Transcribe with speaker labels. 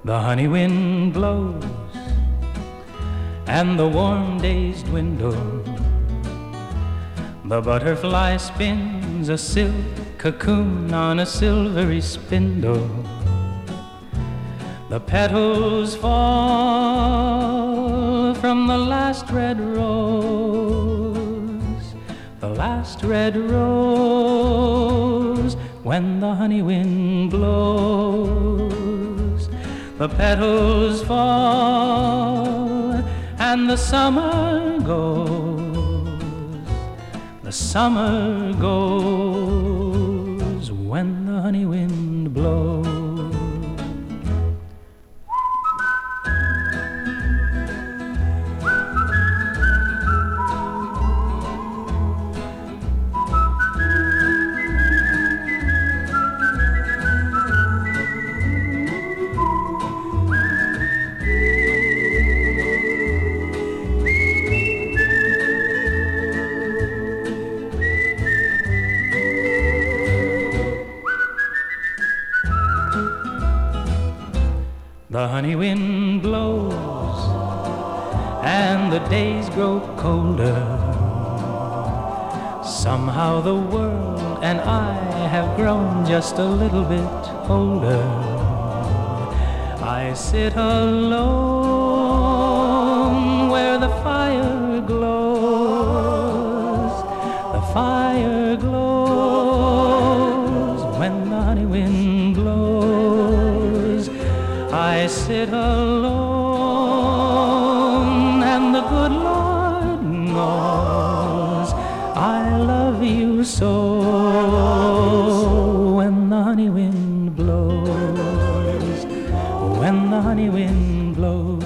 Speaker 1: The honey wind blows and the warm days dwindle. The butterfly spins a silk cocoon on a silvery spindle. The petals fall from the last red rose, the last red rose. When the honey wind blows, the petals fall and the summer goes, the summer goes when the honey wind blows. The honey wind blows and the days grow colder. Somehow the world and I have grown just a little bit older. I sit alone where the fire glows, the fire glows when the honey wind blows. I sit alone and the good Lord knows I love you so. When the honey wind blows, when the honey wind blows.